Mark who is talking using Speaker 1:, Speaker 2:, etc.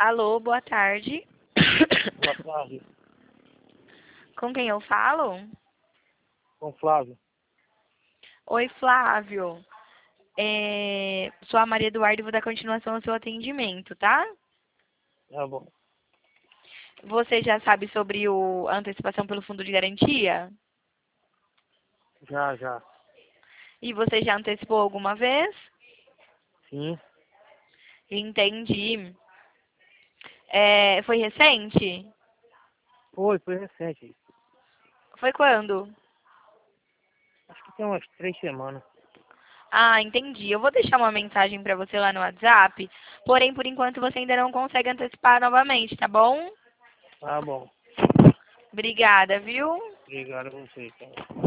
Speaker 1: Alô, boa tarde.
Speaker 2: Boa tarde,
Speaker 1: Com quem eu falo?
Speaker 2: com Flávio.
Speaker 1: Oi, Flávio. Sou a Maria Eduardo e vou dar continuação ao seu atendimento, tá?
Speaker 2: Tá bom.
Speaker 1: Você já sabe sobre a antecipação pelo fundo de garantia?
Speaker 2: Já.
Speaker 1: E você já antecipou alguma vez?
Speaker 2: Sim.
Speaker 1: Entendi. Foi recente?
Speaker 2: Foi recente.
Speaker 1: Foi quando?
Speaker 2: Acho que tem umas 3 semanas.
Speaker 1: Ah, entendi. Eu vou deixar uma mensagem para você lá no WhatsApp, porém, por enquanto, você ainda não consegue antecipar novamente, tá bom?
Speaker 2: Tá bom.
Speaker 1: Obrigada, viu?
Speaker 2: Obrigado a você, então.